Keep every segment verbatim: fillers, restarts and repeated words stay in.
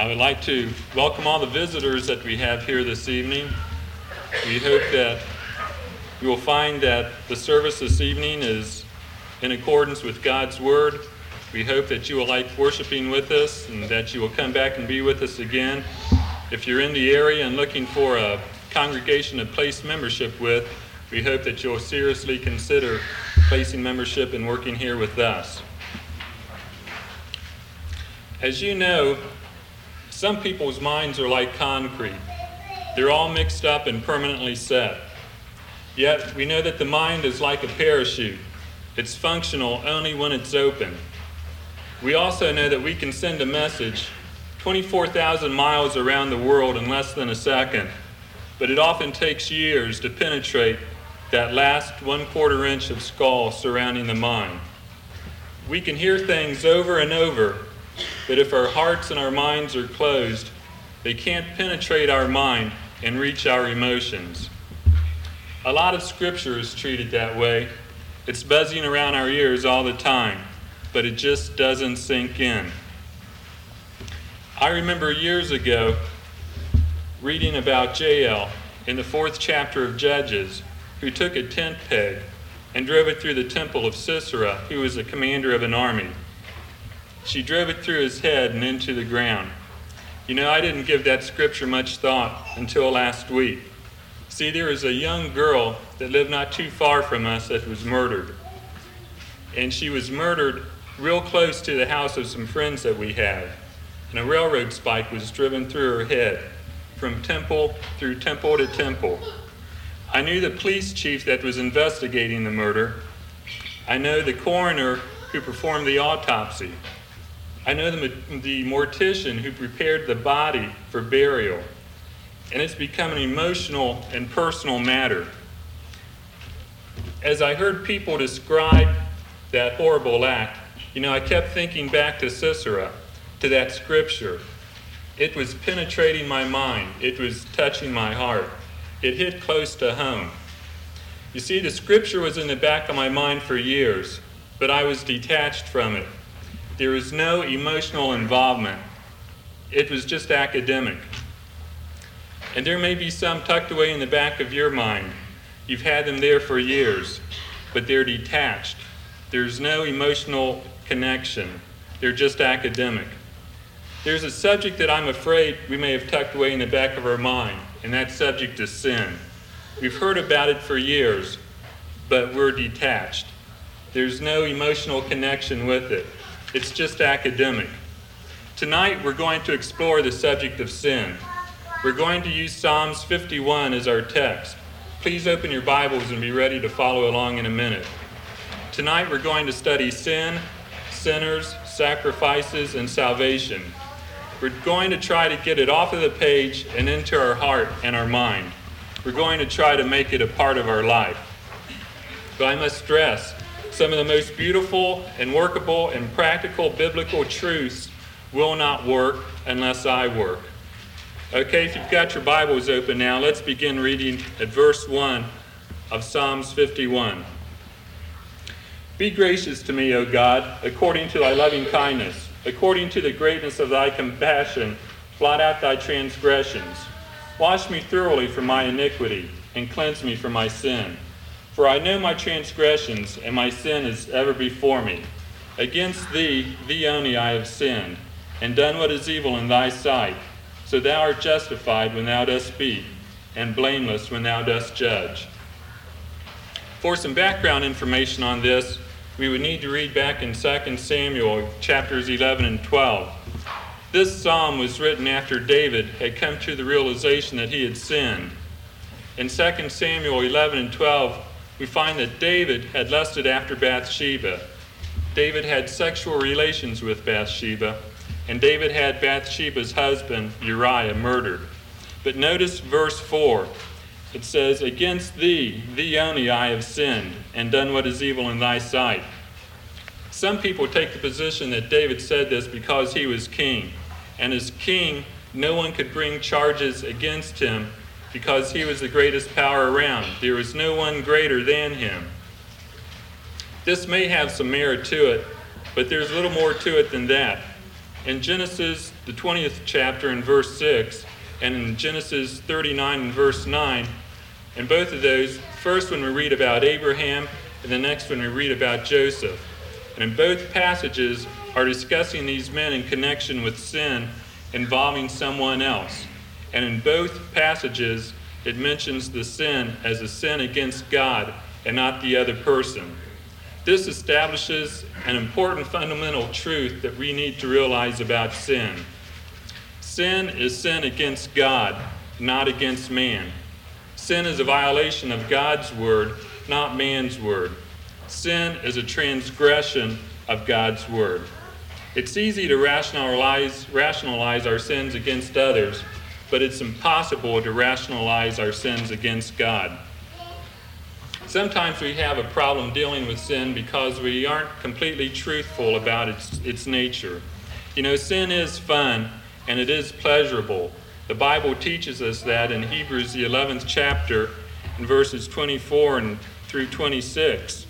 I would like to welcome all the visitors that we have here this evening. We hope that you will find that the service this evening is in accordance with God's Word. We hope that you will like worshiping with us and that you will come back and be with us again. If you're in the area and looking for a congregation to place membership with, we hope that you'll seriously consider placing membership and working here with us. As you know, some people's minds are like concrete. They're all mixed up and permanently set. Yet we know that the mind is like a parachute. It's functional only when it's open. We also know that we can send a message twenty-four thousand miles around the world in less than a second, but it often takes years to penetrate that last one quarter inch of skull surrounding the mind. We can hear things over and over, but if our hearts and our minds are closed, they can't penetrate our mind and reach our emotions. A lot of scripture is treated that way. It's buzzing around our ears all the time, but it just doesn't sink in. I remember years ago reading about Jael in the fourth chapter of Judges, who took a tent peg and drove it through the temple of Sisera, who was the commander of an army. She drove it through his head and into the ground. You know, I didn't give that scripture much thought until last week. See, there was a young girl that lived not too far from us that was murdered. And she was murdered real close to the house of some friends that we have. And a railroad spike was driven through her head, from temple through temple to temple. I knew the police chief that was investigating the murder. I know the coroner who performed the autopsy. I know the, the mortician who prepared the body for burial. And it's become an emotional and personal matter. As I heard people describe that horrible act, you know, I kept thinking back to Sisera, to that scripture. It was penetrating my mind. It was touching my heart. It hit close to home. You see, the scripture was in the back of my mind for years, but I was detached from it. There was no emotional involvement. It was just academic. And there may be some tucked away in the back of your mind. You've had them there for years, but they're detached. There's no emotional connection. They're just academic. There's a subject that I'm afraid we may have tucked away in the back of our mind, and that subject is sin. We've heard about it for years, but we're detached. There's no emotional connection with it. It's just academic. Tonight, we're going to explore the subject of sin. We're going to use Psalms fifty-one as our text. Please open your Bibles and be ready to follow along in a minute. Tonight, we're going to study sin, sinners, sacrifices, and salvation. We're going to try to get it off of the page and into our heart and our mind. We're going to try to make it a part of our life. But I must stress, some of the most beautiful and workable and practical biblical truths will not work unless I work. Okay, if you've got your Bibles open now, let's begin reading at verse one of Psalms fifty-one. Be gracious to me, O God, according to thy loving kindness, according to the greatness of thy compassion, blot out thy transgressions. Wash me thoroughly from my iniquity, and cleanse me from my sin. For I know my transgressions, and my sin is ever before me. Against thee, thee only I have sinned, and done what is evil in thy sight. So thou art justified when thou dost speak, and blameless when thou dost judge. For some background information on this, we would need to read back in Second Samuel chapters eleven and twelve. This psalm was written after David had come to the realization that he had sinned. In Second Samuel eleven and twelve, we find that David had lusted after Bathsheba. David had sexual relations with Bathsheba, and David had Bathsheba's husband, Uriah, murdered. But notice verse four. It says, Against thee, thee only I have sinned, and done what is evil in thy sight. Some people take the position that David said this because he was king. And as king, no one could bring charges against him because he was the greatest power around. There was no one greater than him. This may have some merit to it, but there's a little more to it than that. In Genesis, the twentieth chapter in verse six, and in Genesis thirty-nine and verse nine, in both of those, first when we read about Abraham, and the next when we read about Joseph. And in both passages are discussing these men in connection with sin involving someone else. And in both passages, it mentions the sin as a sin against God and not the other person. This establishes an important fundamental truth that we need to realize about sin. Sin is sin against God, not against man. Sin is a violation of God's word, not man's word. Sin is a transgression of God's word. It's easy to rationalize, rationalize our sins against others, but it's impossible to rationalize our sins against God. Sometimes we have a problem dealing with sin because we aren't completely truthful about its, its nature. You know, sin is fun and it is pleasurable. The Bible teaches us that in Hebrews, the eleventh chapter, in verses twenty-four and through twenty-six.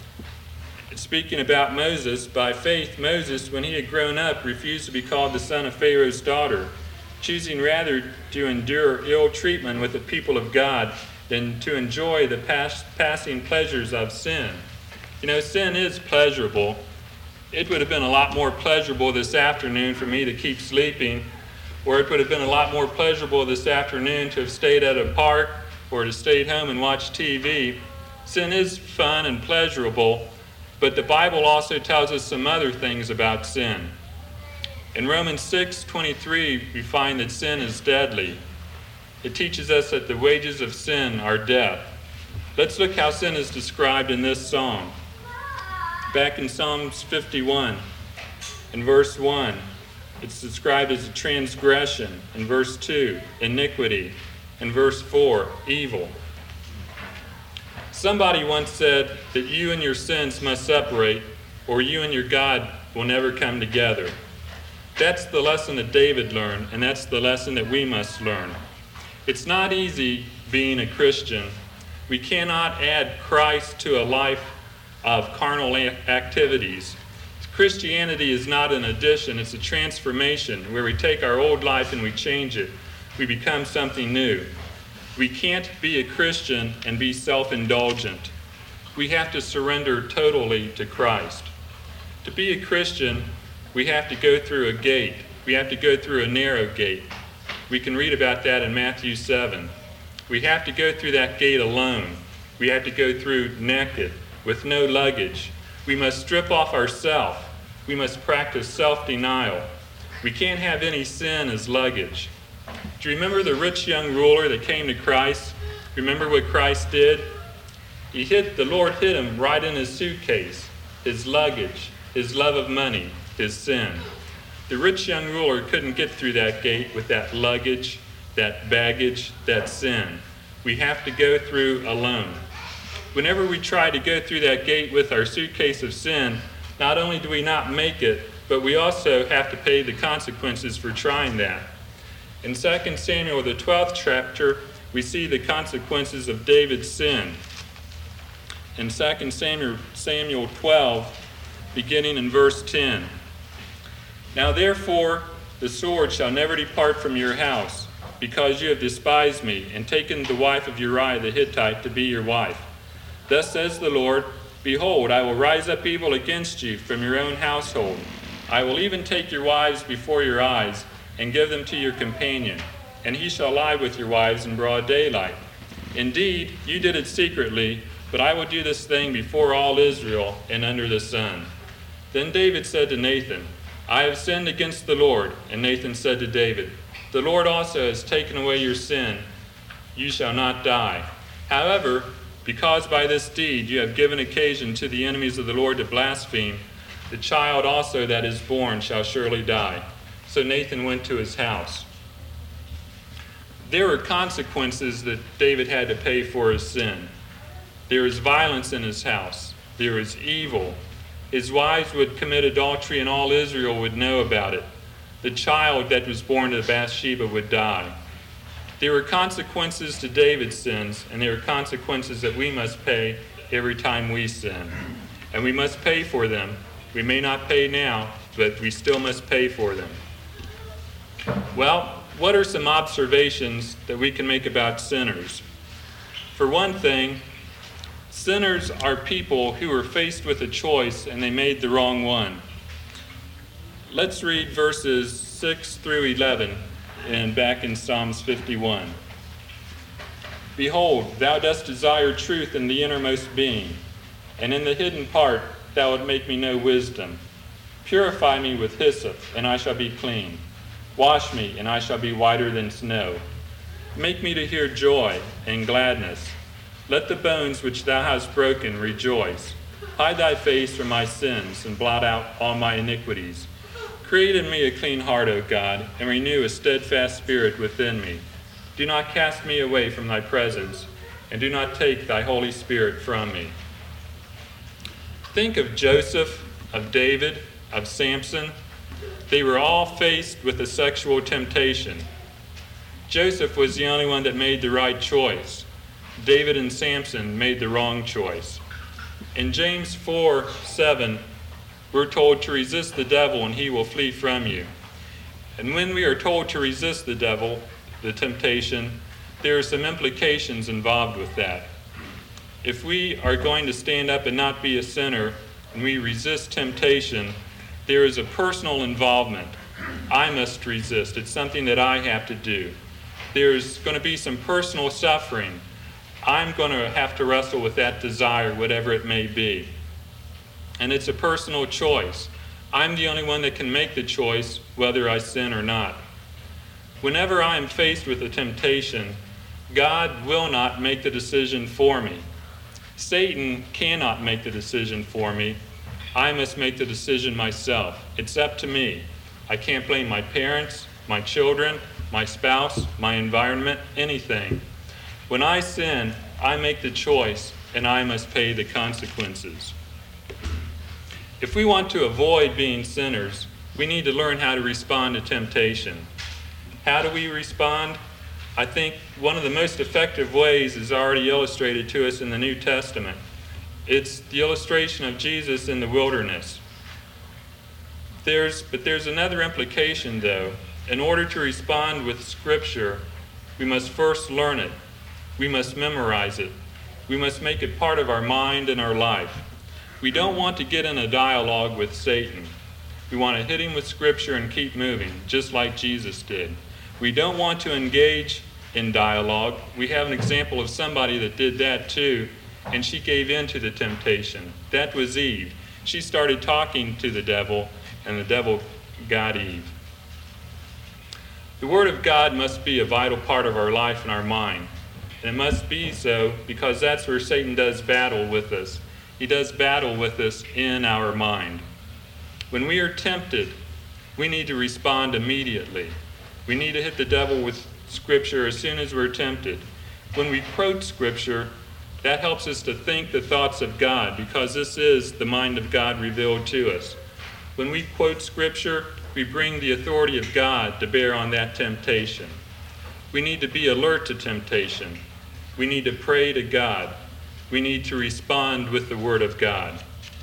Speaking about Moses, by faith, Moses, when he had grown up, refused to be called the son of Pharaoh's daughter, choosing rather to endure ill treatment with the people of God than to enjoy the pass, passing pleasures of sin. You know, sin is pleasurable. It would have been a lot more pleasurable this afternoon for me to keep sleeping, or it would have been a lot more pleasurable this afternoon to have stayed at a park or to stay home and watch T V. Sin is fun and pleasurable, but the Bible also tells us some other things about sin. In Romans six twenty-three, we find that sin is deadly. It teaches us that the wages of sin are death. Let's look how sin is described in this psalm. Back in Psalms fifty-one, in verse one, it's described as a transgression. In verse two, iniquity. In verse four, evil. Somebody once said that you and your sins must separate, or you and your God will never come together. That's the lesson that David learned, and that's the lesson that we must learn. It's not easy being a Christian. We cannot add Christ to a life of carnal activities. Christianity is not an addition, it's a transformation where we take our old life and we change it. We become something new. We can't be a Christian and be self-indulgent. We have to surrender totally to Christ. To be a Christian, we have to go through a gate. We have to go through a narrow gate. We can read about that in Matthew seven. We have to go through that gate alone. We have to go through naked, with no luggage. We must strip off ourself. We must practice self-denial. We can't have any sin as luggage. Do you remember the rich young ruler that came to Christ? Remember what Christ did? He hid, the Lord hid him right in his suitcase, his luggage, his love of money, his sin. The rich young ruler couldn't get through that gate with that luggage, that baggage, that sin. We have to go through alone. Whenever we try to go through that gate with our suitcase of sin, not only do we not make it, but we also have to pay the consequences for trying that. In Second Samuel, the twelfth chapter, we see the consequences of David's sin. In Second Samuel twelve, beginning in verse ten. Now therefore, the sword shall never depart from your house, because you have despised me, and taken the wife of Uriah the Hittite to be your wife. Thus says the Lord, behold, I will rise up evil against you from your own household. I will even take your wives before your eyes, and give them to your companion, and he shall lie with your wives in broad daylight. Indeed, you did it secretly, but I will do this thing before all Israel and under the sun. Then David said to Nathan, I have sinned against the Lord. And Nathan said to David, the Lord also has taken away your sin. You shall not die. However, because by this deed you have given occasion to the enemies of the Lord to blaspheme, the child also that is born shall surely die. So Nathan went to his house. There were consequences that David had to pay for his sin. There was violence in his house. There was evil. His wives would commit adultery and all Israel would know about it. The child that was born to Bathsheba would die. There were consequences to David's sins, and there are consequences that we must pay every time we sin. And we must pay for them. We may not pay now, but we still must pay for them. Well, what are some observations that we can make about sinners? For one thing, sinners are people who are faced with a choice and they made the wrong one. Let's read verses six through eleven and back in Psalms fifty-one. Behold, thou dost desire truth in the innermost being, and in the hidden part thou wilt make me know wisdom. Purify me with hyssop, and I shall be clean. Wash me, and I shall be whiter than snow. Make me to hear joy and gladness. Let the bones which thou hast broken rejoice. Hide thy face from my sins, and blot out all my iniquities. Create in me a clean heart, O God, and renew a steadfast spirit within me. Do not cast me away from thy presence, and do not take thy Holy Spirit from me. Think of Joseph, of David, of Samson. They were all faced with a sexual temptation. Joseph was the only one that made the right choice. David and Samson made the wrong choice. In James four seven, we're told to resist the devil and he will flee from you. And when we are told to resist the devil, the temptation, there are some implications involved with that. If we are going to stand up and not be a sinner, and we resist temptation, there is a personal involvement. I must resist. It's something that I have to do. There's going to be some personal suffering. I'm going to have to wrestle with that desire, whatever it may be. And it's a personal choice. I'm the only one that can make the choice whether I sin or not. Whenever I am faced with a temptation, God will not make the decision for me. Satan cannot make the decision for me. I must make the decision myself. It's up to me. I can't blame my parents, my children, my spouse, my environment, anything. When I sin, I make the choice, and I must pay the consequences. If we want to avoid being sinners, we need to learn how to respond to temptation. How do we respond? I think one of the most effective ways is already illustrated to us in the New Testament. It's the illustration of Jesus in the wilderness. There's, but there's another implication, though. In order to respond with Scripture, we must first learn it. We must memorize it. We must make it part of our mind and our life. We don't want to get in a dialogue with Satan. We want to hit him with Scripture and keep moving, just like Jesus did. We don't want to engage in dialogue. We have an example of somebody that did that too, and she gave in to the temptation. That was Eve. She started talking to the devil, and the devil got Eve. The Word of God must be a vital part of our life and our mind. And it must be so because that's where Satan does battle with us. He does battle with us in our mind. When we are tempted, we need to respond immediately. We need to hit the devil with Scripture as soon as we're tempted. When we quote Scripture, that helps us to think the thoughts of God because this is the mind of God revealed to us. When we quote Scripture, we bring the authority of God to bear on that temptation. We need to be alert to temptation. We need to pray to God. We need to respond with the Word of God.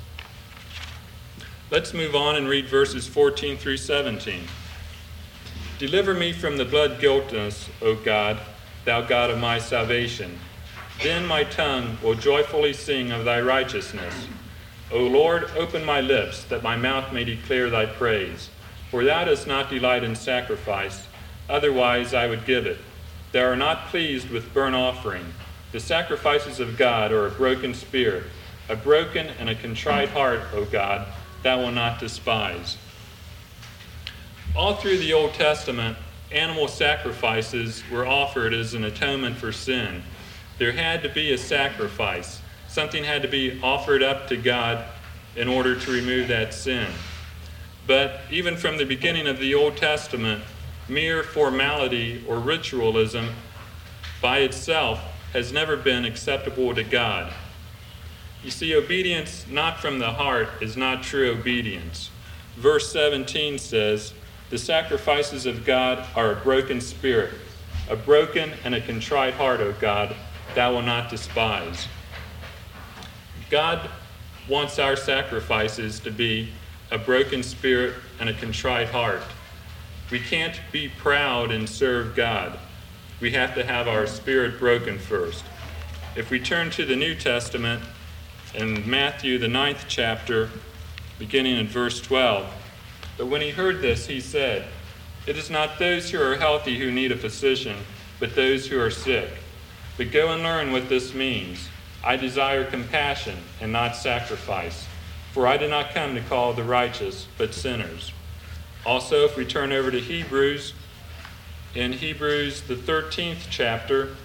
Let's move on and read verses fourteen through seventeen. Deliver me from the blood guiltiness, O God, thou God of my salvation. Then my tongue will joyfully sing of thy righteousness. O Lord, open my lips, that my mouth may declare thy praise. For thou dost not delight in sacrifice, otherwise I would give it. Thou art not pleased with burnt offering. The sacrifices of God are a broken spirit, a broken and a contrite heart, O God, thou wilt not despise. All through the Old Testament, animal sacrifices were offered as an atonement for sin. There had to be a sacrifice. Something had to be offered up to God in order to remove that sin. But even from the beginning of the Old Testament, mere formality or ritualism by itself has never been acceptable to God. You see, obedience not from the heart is not true obedience. Verse seventeen says, the sacrifices of God are a broken spirit, a broken and a contrite heart, O God, thou wilt not despise. God wants our sacrifices to be a broken spirit, and a contrite heart. We can't be proud and serve God. We have to have our spirit broken first. If we turn to the New Testament, in Matthew, the ninth chapter, beginning in verse twelve, but when he heard this, he said, "It is not those who are healthy who need a physician, but those who are sick. But go and learn what this means. I desire compassion and not sacrifice, for I did not come to call the righteous, but sinners." Also, if we turn over to Hebrews, in Hebrews, the thirteenth chapter,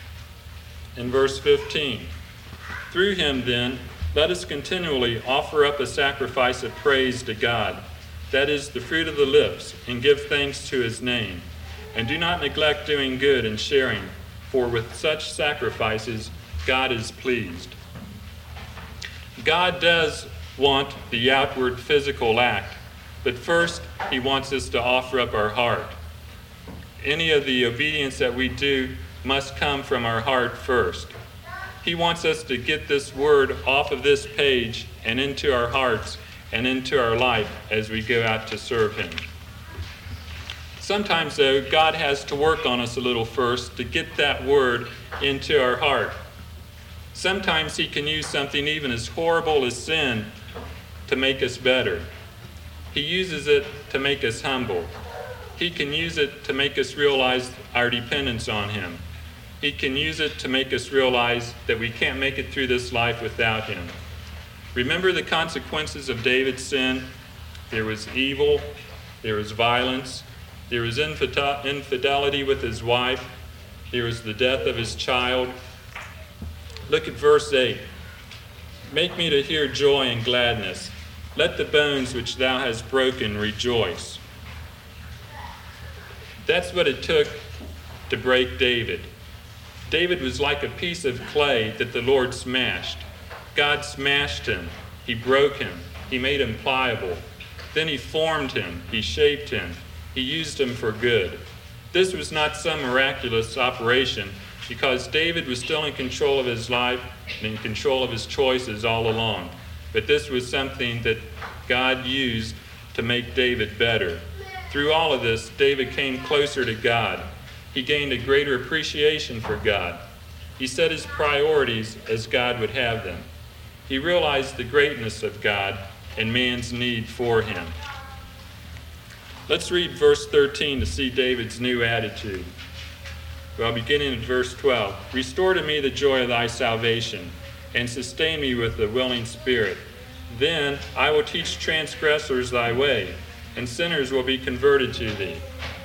in verse fifteen, "Through him, then, let us continually offer up a sacrifice of praise to God, that is the fruit of the lips, and give thanks to his name. And do not neglect doing good and sharing, for with such sacrifices God is pleased." God does want the outward physical act, but first he wants us to offer up our heart. Any of the obedience that we do must come from our heart first. He wants us to get this word off of this page and into our hearts and into our life as we go out to serve him. Sometimes, though, God has to work on us a little first to get that word into our heart. Sometimes he can use something even as horrible as sin to make us better. He uses it to make us humble. He can use it to make us realize our dependence on him. He can use it to make us realize that we can't make it through this life without him. Remember the consequences of David's sin? There was evil, there was violence, there was infidelity with his wife, there was the death of his child. Look at verse eight. "Make me to hear joy and gladness. Let the bones which thou hast broken rejoice." That's what it took to break David. David was like a piece of clay that the Lord smashed. God smashed him. He broke him. He made him pliable. Then he formed him. He shaped him. He used him for good. This was not some miraculous operation, because David was still in control of his life and in control of his choices all along. But this was something that God used to make David better. Through all of this, David came closer to God. He gained a greater appreciation for God. He set his priorities as God would have them. He realized the greatness of God and man's need for him. Let's read verse thirteen to see David's new attitude. Well, beginning at verse twelve. "Restore to me the joy of thy salvation, and sustain me with a willing spirit. Then I will teach transgressors thy way, and sinners will be converted to thee."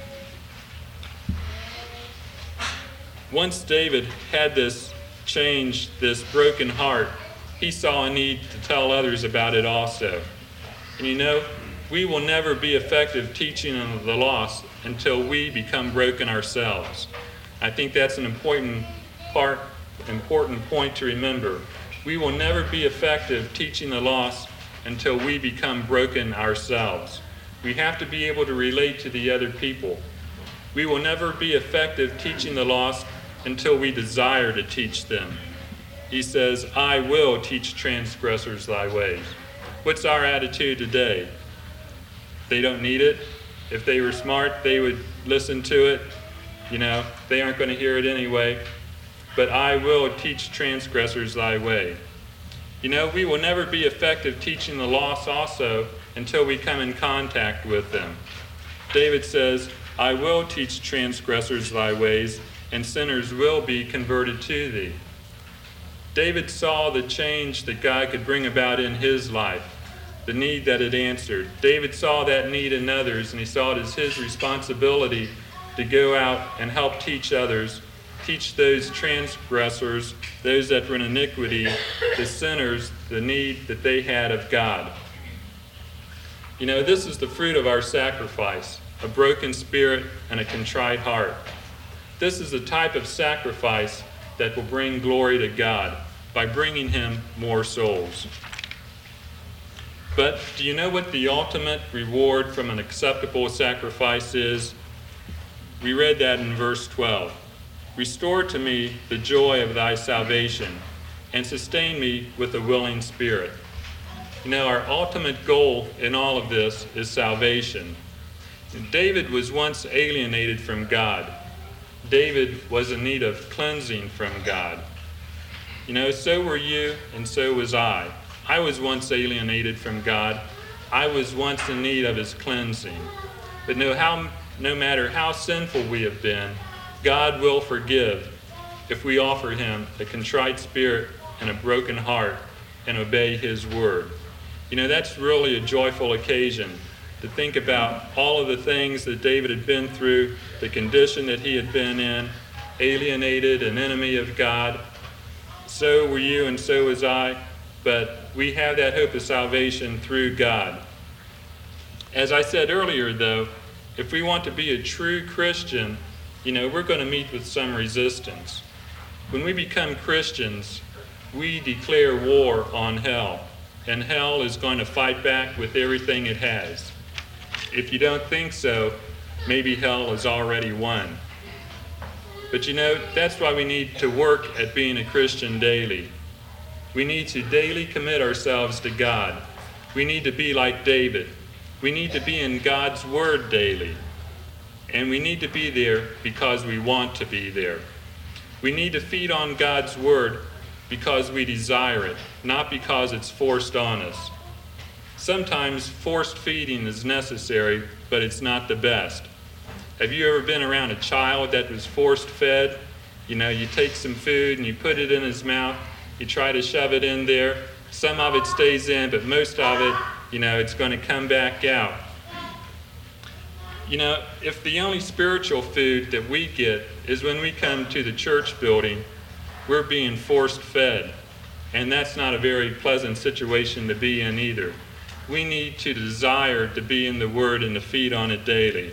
Once David had this change, this broken heart, he saw a need to tell others about it also. And you know, we will never be effective teaching the lost until we become broken ourselves. I think that's an important part, important point to remember. We will never be effective teaching the lost until we become broken ourselves. We have to be able to relate to the other people. We will never be effective teaching the lost until we desire to teach them. He says, "I will teach transgressors thy ways." What's our attitude today? They don't need it. If they were smart, they would listen to it. You know, they aren't going to hear it anyway. But I will teach transgressors thy way. You know, we will never be effective teaching the lost also until we come in contact with them. David says, "I will teach transgressors thy ways, and sinners will be converted to thee." David saw the change that God could bring about in his life, the need that it answered. David saw that need in others, and he saw it as his responsibility to go out and help teach others, teach those transgressors, those that were in iniquity, the sinners, the need that they had of God. You know, this is the fruit of our sacrifice, a broken spirit and a contrite heart. This is the type of sacrifice that will bring glory to God by bringing him more souls. But do you know what the ultimate reward from an acceptable sacrifice is? We read that in verse twelve. "Restore to me the joy of thy salvation, and sustain me with a willing spirit." You know, our ultimate goal in all of this is salvation. And David was once alienated from God. David was in need of cleansing from God. You know, so were you, and so was I. I was once alienated from God. I was once in need of his cleansing. But no, how, no matter how sinful we have been, God will forgive if we offer him a contrite spirit and a broken heart and obey his word. You know, that's really a joyful occasion to think about all of the things that David had been through, the condition that he had been in, alienated, an enemy of God. So were you and so was I, but we have that hope of salvation through God. As I said earlier, though, if we want to be a true Christian, you know, we're going to meet with some resistance. When we become Christians, we declare war on hell, and hell is going to fight back with everything it has. If you don't think so, maybe hell has already won. But you know, that's why we need to work at being a Christian daily. We need to daily commit ourselves to God. We need to be like David. We need to be in God's word daily. And we need to be there because we want to be there. We need to feed on God's word because we desire it, not because it's forced on us. Sometimes forced feeding is necessary, but it's not the best. Have you ever been around a child that was forced fed? You know, you take some food and you put it in his mouth, you try to shove it in there. Some of it stays in, but most of it, you know, it's going to come back out. You know, if the only spiritual food that we get is when we come to the church building, we're being forced fed. And that's not a very pleasant situation to be in either. We need to desire to be in the Word and to feed on it daily.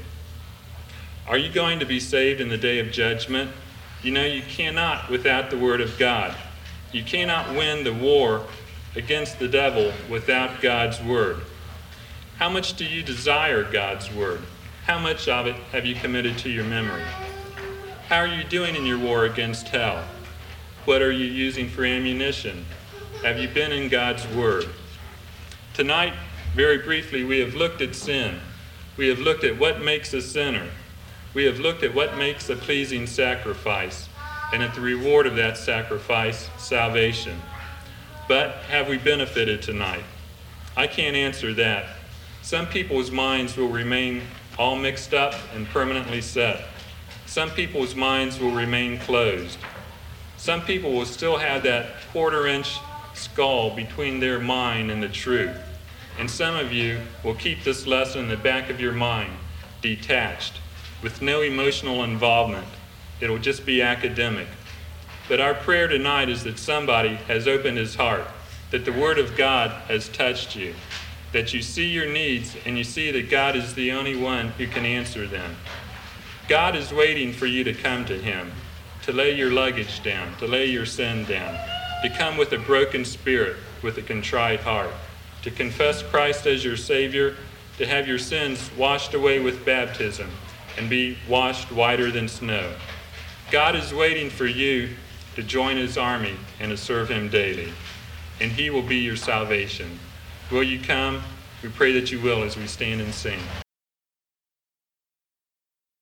Are you going to be saved in the day of judgment? You know, you cannot without the Word of God. You cannot win the war against the devil without God's Word. How much do you desire God's Word? How much of it have you committed to your memory? How are you doing in your war against hell? What are you using for ammunition? Have you been in God's Word? Tonight, very briefly, we have looked at sin. We have looked at what makes a sinner. We have looked at what makes a pleasing sacrifice, and at the reward of that sacrifice, salvation. But have we benefited tonight? I can't answer that. Some people's minds will remain all mixed up and permanently set. Some people's minds will remain closed. Some people will still have that quarter-inch skull between their mind and the truth. And some of you will keep this lesson in the back of your mind, detached, with no emotional involvement. It'll just be academic. But our prayer tonight is that somebody has opened his heart, that the Word of God has touched you, that you see your needs and you see that God is the only one who can answer them. God is waiting for you to come to him, to lay your luggage down, to lay your sin down, to come with a broken spirit, with a contrite heart, to confess Christ as your Savior, to have your sins washed away with baptism and be washed whiter than snow. God is waiting for you to join his army and to serve him daily, and he will be your salvation. Will you come? We pray that you will as we stand and sing.